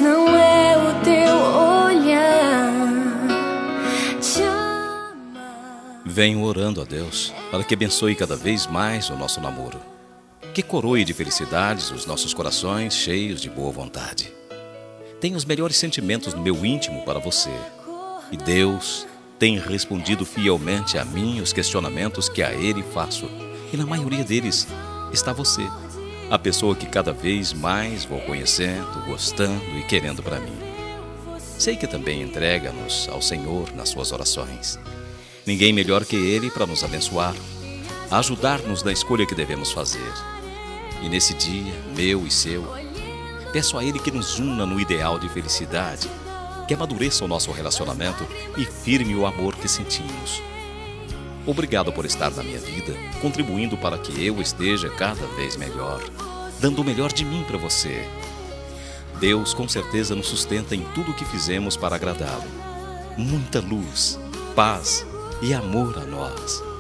não é o teu olhar. Te amar. Venho orando a Deus para que abençoe cada vez mais o nosso namoro, que coroe de felicidades os nossos corações cheios de boa vontade. Tenho os melhores sentimentos no meu íntimo para você, e Deus tem respondido fielmente a mim os questionamentos que a Ele faço, e na maioria deles está você, a pessoa que cada vez mais vou conhecendo, gostando e querendo para mim. Sei que também entrega-nos ao Senhor nas suas orações. Ninguém melhor que Ele para nos abençoar, ajudar-nos na escolha que devemos fazer. E nesse dia, meu e seu, peço a Ele que nos una no ideal de felicidade, que amadureça o nosso relacionamento e firme o amor que sentimos. Obrigado por estar na minha vida, contribuindo para que eu esteja cada vez melhor, dando o melhor de mim para você. Deus com certeza nos sustenta em tudo o que fizemos para agradá-lo. Muita luz, paz e amor a nós.